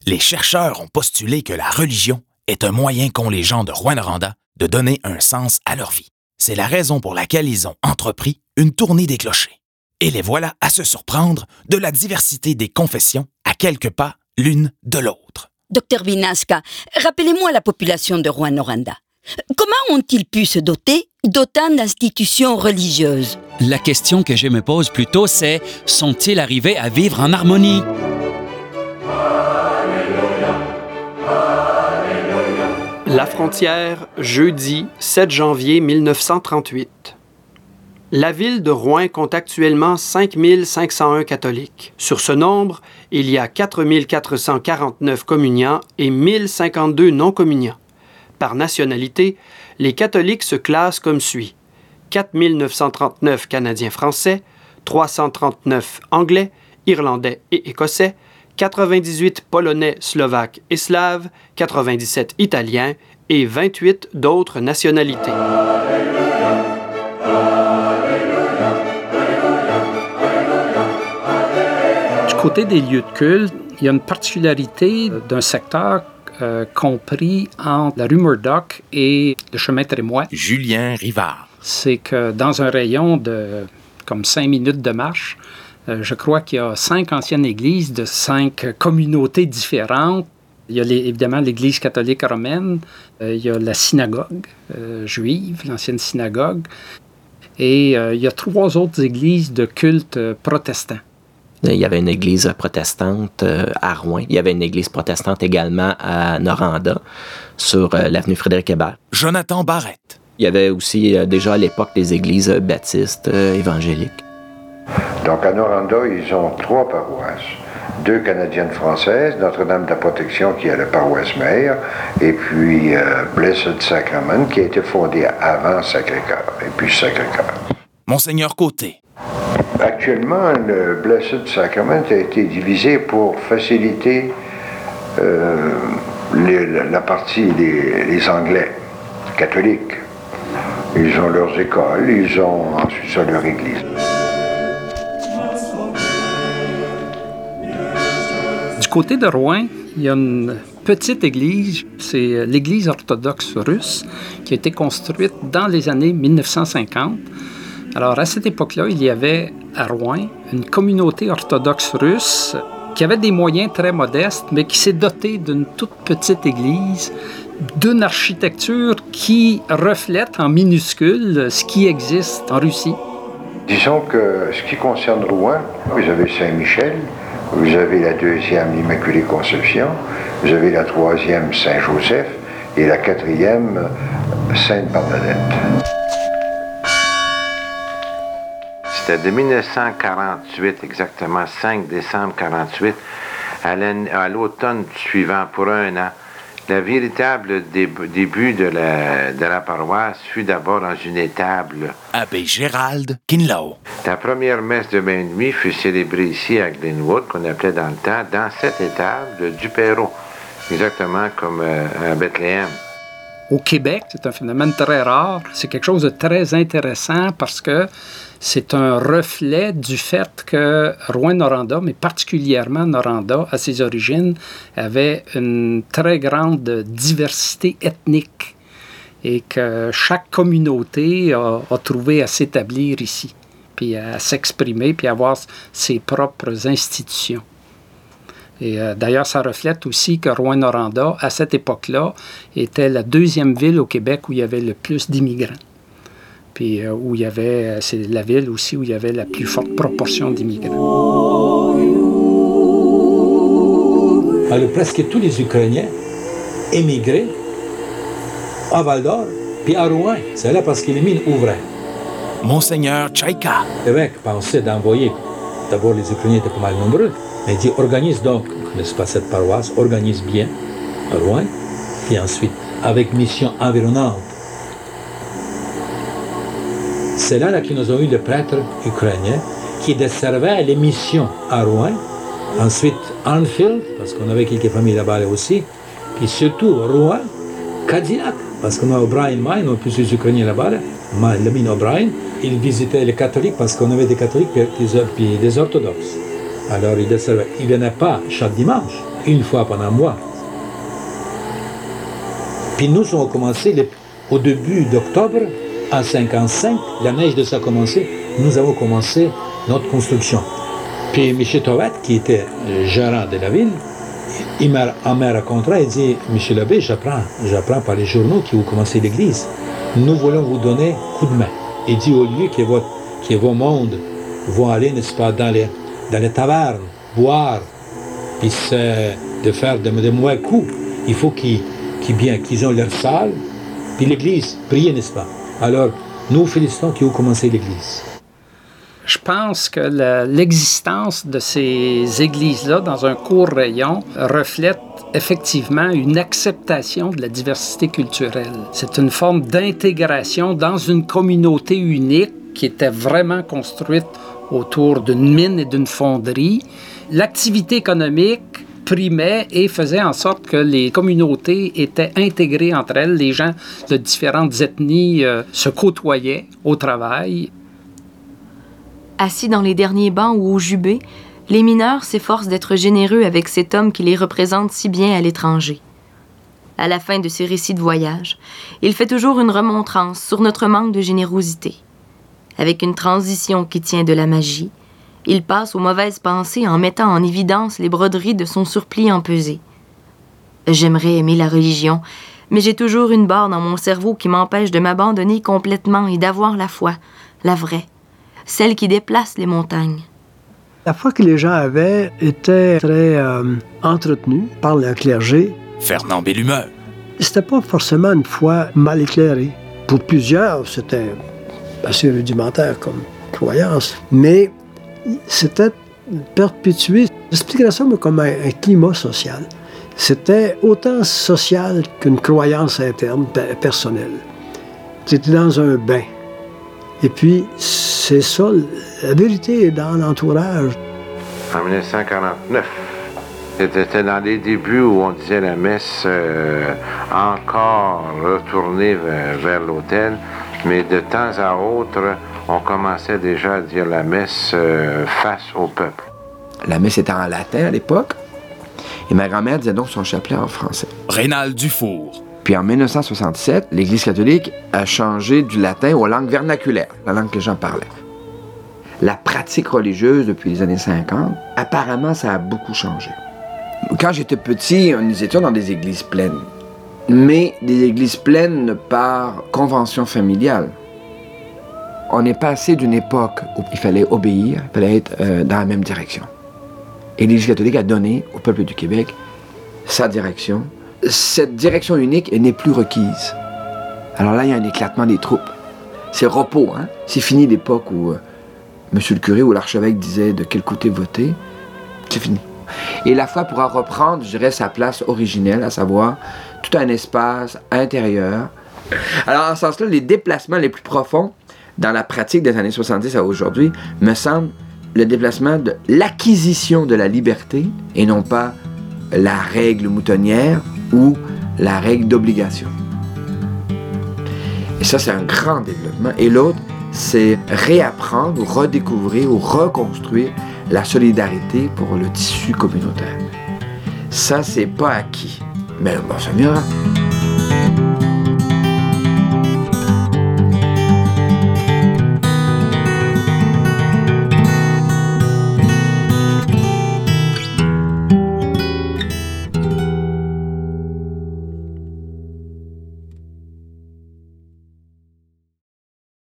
Les chercheurs ont postulé que la religion est un moyen qu'ont les gens de Rouyn-Noranda de donner un sens à leur vie. C'est la raison pour laquelle ils ont entrepris une tournée des clochers. Et les voilà à se surprendre de la diversité des confessions à quelques pas l'une de l'autre. Docteur Vinasca, rappelez-moi la population de Rouyn-Noranda. Comment ont-ils pu se doter d'autant d'institutions religieuses? La question que je me pose plutôt, c'est sont-ils arrivés à vivre en harmonie? La Frontière, jeudi 7 janvier 1938. La ville de Rouyn compte actuellement 5 501 catholiques. Sur ce nombre, il y a 4 449 communiants et 1 052 non-communiants. Par nationalité, les catholiques se classent comme suit. 4 939 Canadiens-Français, 339 Anglais, Irlandais et Écossais, 98 Polonais, Slovaques et Slaves, 97 Italiens et 28 d'autres nationalités. Du côté des lieux de culte, il y a une particularité d'un secteur compris entre la rue Murdoch et le chemin Trémois. Julien Rivard. C'est que dans un rayon de comme 5 minutes de marche, je crois qu'il y a 5 anciennes églises de 5 communautés différentes. Il y a évidemment l'Église catholique romaine, il y a la synagogue juive, l'ancienne synagogue, et il y a 3 autres églises de culte protestant. Il y avait une église protestante à Rouyn. Il y avait une église protestante également à Noranda, sur l'avenue Frédéric-Hébert. Jonathan Barrette. Il y avait aussi déjà à l'époque des églises baptistes évangéliques. Donc à Noranda, ils ont 3 paroisses. 2 canadiennes françaises, Notre-Dame de la Protection qui est la paroisse mère, et puis Blessed Sacrament qui a été fondée avant Sacré-Cœur, et puis Sacré-Cœur. Monseigneur Côté. Actuellement, le Blessed Sacrament a été divisé pour faciliter la partie des Anglais catholiques. Ils ont leurs écoles, ils ont ensuite ça leur église. Du côté de Rouyn, il y a une petite église, c'est l'église orthodoxe russe, qui a été construite dans les années 1950. Alors, à cette époque-là, il y avait à Rouyn une communauté orthodoxe russe qui avait des moyens très modestes, mais qui s'est dotée d'une toute petite église, d'une architecture qui reflète en minuscule ce qui existe en Russie. Disons que ce qui concerne Rouyn, vous avez Saint-Michel, vous avez la 2e l'Immaculée Conception, vous avez la 3e Saint-Joseph et la 4e Sainte-Bernadette. C'était de 1948, exactement 5 décembre 1948, à l'automne suivant, pour un an. Le véritable début de la paroisse fut d'abord dans une étable. Abbé Gérald Kinlow. La première messe de bain de nuit fut célébrée ici à Glenwood, qu'on appelait dans le temps, dans cette étable du Perron, exactement comme à Bethléem. Au Québec, c'est un phénomène très rare. C'est quelque chose de très intéressant parce que c'est un reflet du fait que Rouyn-Noranda, mais particulièrement Noranda, à ses origines, avait une très grande diversité ethnique et que chaque communauté a trouvé à s'établir ici, puis à s'exprimer, puis à avoir ses propres institutions. Et d'ailleurs, ça reflète aussi que Rouyn-Noranda, à cette époque-là, était la 2e ville au Québec où il y avait le plus d'immigrants. Puis où il y avait, c'est la ville aussi où il y avait la plus forte proportion d'immigrants. Alors presque tous les Ukrainiens émigraient à Val-d'Or, puis à Rouyn. C'est là parce que les mines ouvraient. Monseigneur Tchaïka. L'évêque pensait d'envoyer, d'abord les Ukrainiens étaient pas mal nombreux, mais il dit organise donc, n'est-ce pas, cette paroisse, organise bien à Rouyn, et ensuite avec mission environnante. C'est là qu'ils nous ont eu le prêtre ukrainien qui desservait les missions à Rouyn, ensuite Anfield, parce qu'on avait quelques familles là-bas aussi, puis surtout Rouyn, Cadillac, parce qu'on a O'Brien Mine, on a plusieurs Ukrainiens là-bas, la mine O'Brien. Ils visitaient les catholiques parce qu'on avait des catholiques puis des orthodoxes. Alors ils desservaient. Ils ne venaient pas chaque dimanche, une fois pendant un mois. Puis nous avons commencé au début d'octobre, en 1955, la neige de ça a commencé, nous avons commencé notre construction. Puis M. Tovat, qui était gérant de la ville, il m'a raconté, il dit, M. l'abbé, j'apprends par les journaux que vous commencez l'église. Nous voulons vous donner coup de main. Il dit, au lieu que vos mondes vont aller, n'est-ce pas, dans les tavernes, boire, puis de faire de mauvais coups, il faut qu'ils ont leur salle, puis l'église, prier, n'est-ce pas? Alors, nous félicitons qu'ils ont commencé l'église. Je pense que l'existence de ces églises-là, dans un court rayon, reflète effectivement une acceptation de la diversité culturelle. C'est une forme d'intégration dans une communauté unique qui était vraiment construite autour d'une mine et d'une fonderie. L'activité économique primait et faisait en sorte que les communautés étaient intégrées entre elles. Les gens de différentes ethnies se côtoyaient au travail. Assis dans les derniers bancs ou au jubé, les mineurs s'efforcent d'être généreux avec cet homme qui les représente si bien à l'étranger. À la fin de ses récits de voyage, il fait toujours une remontrance sur notre manque de générosité. Avec une transition qui tient de la magie, il passe aux mauvaises pensées en mettant en évidence les broderies de son surplis empesé. J'aimerais aimer la religion, mais j'ai toujours une barre dans mon cerveau qui m'empêche de m'abandonner complètement et d'avoir la foi, la vraie, celle qui déplace les montagnes. La foi que les gens avaient était très entretenue par le clergé. Fernand Bellumeur. C'était pas forcément une foi mal éclairée. Pour plusieurs, c'était assez rudimentaire comme croyance, mais c'était perpétué. J'expliquerais ça comme un climat social. C'était autant social qu'une croyance interne, personnelle. C'était dans un bain. Et puis, c'est ça, la vérité est dans l'entourage. En 1949, c'était dans les débuts où on disait la messe encore retournée vers l'autel, mais de temps à autre, on commençait déjà à dire la messe face au peuple. La messe était en latin à l'époque, et ma grand-mère disait donc son chapelet en français. Rénal Dufour. Puis en 1967, l'Église catholique a changé du latin aux langues vernaculaires, la langue que les gens parlaient. La pratique religieuse depuis les années 50, apparemment, ça a beaucoup changé. Quand j'étais petit, nous étions dans des églises pleines, mais des églises pleines par convention familiale. On est passé d'une époque où il fallait obéir, il fallait être dans la même direction. Et l'Église catholique a donné au peuple du Québec sa direction. Cette direction unique n'est plus requise. Alors là, il y a un éclatement des troupes. C'est repos, hein? C'est fini l'époque où monsieur le curé ou l'archevêque disait de quel côté voter. C'est fini. Et la foi pourra reprendre, je dirais, sa place originelle, à savoir tout un espace intérieur. Alors, en ce sens-là, les déplacements les plus profonds dans la pratique des années 70 à aujourd'hui me semblent le déplacement de l'acquisition de la liberté et non pas la règle moutonnière ou la règle d'obligation. Et ça, c'est un grand développement. Et l'autre, c'est réapprendre ou redécouvrir ou reconstruire la solidarité pour le tissu communautaire. Ça, c'est pas acquis. Mais bon, ça viendra.